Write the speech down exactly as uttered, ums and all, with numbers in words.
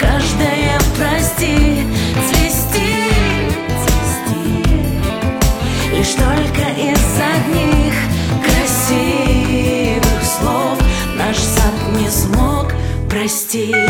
каждое прости, цвести, цвести. Лишь только из одних красивых слов наш сад не смог простить.